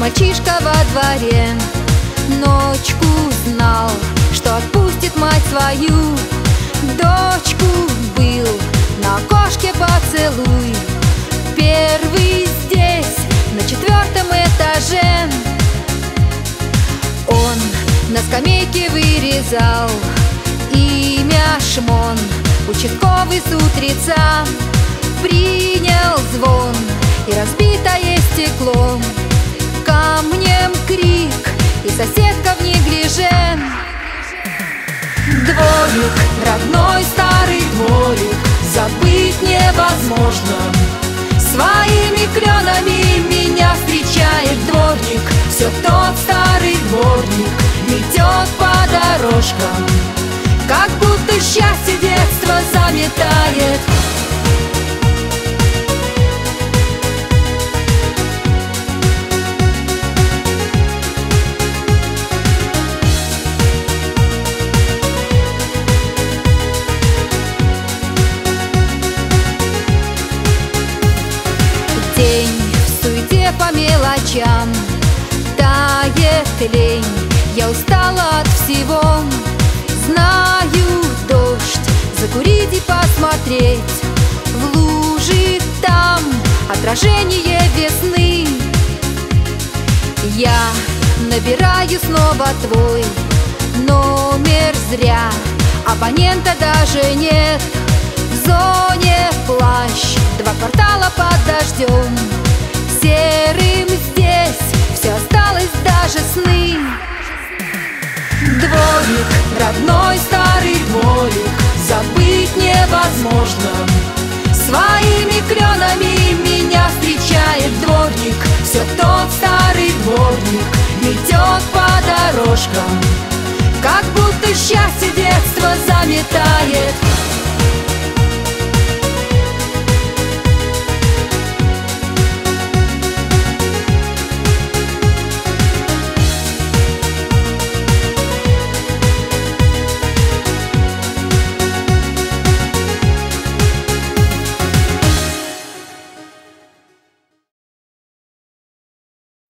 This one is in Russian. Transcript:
мальчишка во дворе. Ночку знал, что отпустит мать свою. Дочку был на окошке поцелуй. Первый здесь, на 4-м этаже. Он на скамейке вырезал имя Шмон. Участковый с утреца принял звон и разбитое стекло. Камнем крик и соседка в неглиже. Дворик, родной старый дворик, забыть невозможно. Своими кленами меня встречает дворник. Все тот старый дворник метет по дорожкам, как будто счастье детства заметает. День в суете по мелочам, тает лень, я устала от всего. Знаю, дождь, закурить и посмотреть. В луже там отражение весны. Я набираю снова твой номер зря, абонента даже нет. В зоне плащ, 2 квартала под дождем. Серым здесь все осталось, даже сны. Дворик, родной старый дворик, забыть невозможно. Своими кленами меня встречает дворник. Все тот старый дворник метет по дорожкам, как будто счастье детства заметает.